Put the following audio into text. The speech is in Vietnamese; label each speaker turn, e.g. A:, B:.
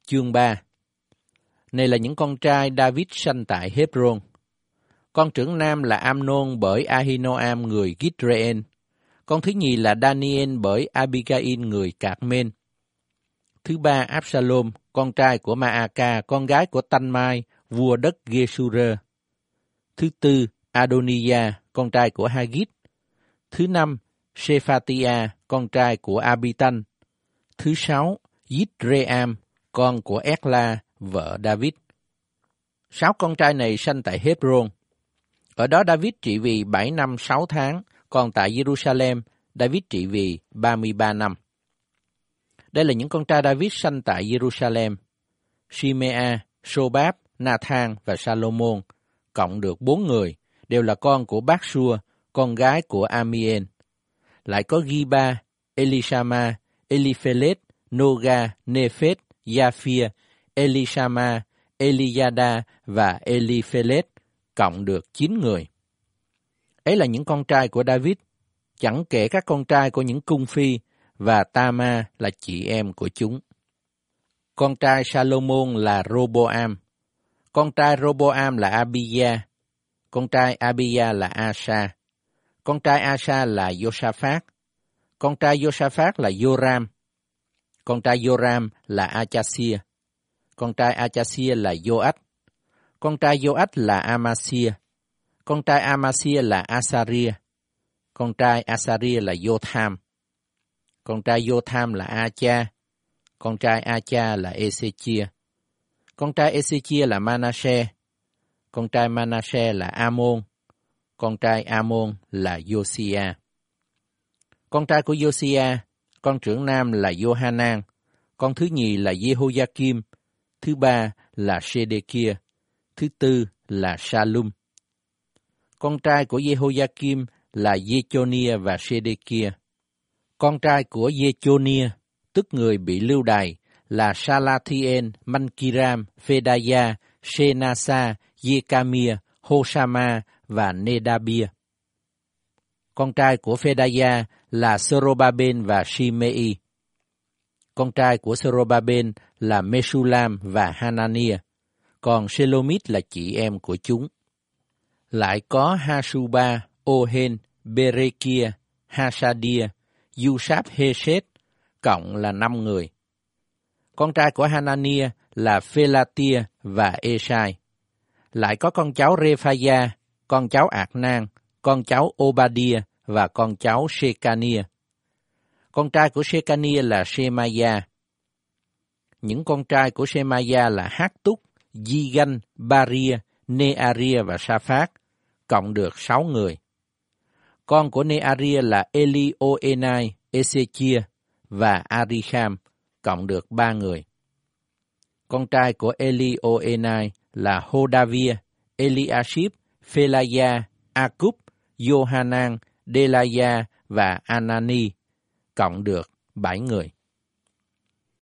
A: chương 3. Này là những con trai David sanh tại Hebron. Con trưởng nam là Amnon bởi Ahinoam người Gitreên. Con thứ nhì là Daniel bởi Abigail người Cạc-men. Thứ ba Absalom, con trai của Maaka, con gái của Tanmai, vua đất Geshurơ. Thứ tư Adoniah, con trai của Hagit. Thứ năm Shephatia, con trai của Abitan. Thứ sáu Yitream, con của Ekla, vợ David. 6 con trai này sanh tại Hebron. Ở đó David trị vì 7 năm 6 tháng, còn tại Jerusalem, David trị vì 33 năm. Đây là những con trai David sanh tại Jerusalem: Shimea, Sobab, Nathan và Salomon, cộng được 4 người, đều là con của Bác-sua, con gái của Amiel. Lại có Giba, Elishama, Eliphelet, Noga, Nephet, Japhia, Elishama, Eliada và Eliphelet, cộng được 9 người. Ấy là những con trai của David, chẳng kể các con trai của những cung phi, và Tama là chị em của chúng. Con trai Salomon là Roboam. Con trai Roboam là Abijah. Con trai Abijah là Asa. Con trai Asa là Josaphat. Con trai Josaphat là Joram. Con trai Joram là Achasia. Con trai Achasia là Joach. Con trai Joach là Amasia. Con trai Amasia là Asaria. Con trai Asaria là Jotham. Con trai Jotham là Acha. Con trai Acha là Ezechia. Con trai Ezechia là Manasseh. Con trai Manasseh là Amon. Con trai Amon là Josia. Con trai của Josia, con trưởng nam là Johanan. Con thứ nhì là Jehoiakim. Thứ ba là Sedekia. Thứ tư là Salum. Con trai của Jehoiakim là Jechonia và Sedekia. Con trai của Jechonia, tức người bị lưu đày, là Salathiel, Mankiram, Phedaya, Shenasa, Jecamia, Hosama và Nedabia. Con trai của Phedaya là Serobabel và Shimei. Con trai của Serobabel là Mesulam và Hanania, còn Shelomit là chị em của chúng. Lại có Hasuba, Ohen, Berekia, Hasadia, Yusap-Hesed, cộng là 5 người. Con trai của Hanania là Phelatia và Esai. Lại có con cháu Rephaya, con cháu Ạc-nan, con cháu Obadia và con cháu Shekania. Con trai của Shekania là Shemaya. Những con trai của Shemaya là Hattúc, Gigan, Baria, Nearia và Saphat, cộng được 6 người. Con của Nearia là Elioenai, Ezechia và Ariham, cộng được 3 người. Con trai của Elioenai là Hodavia, Eliashib, Phelaya, Akub, Johanan, Delaya và Anani, cộng được 7 người.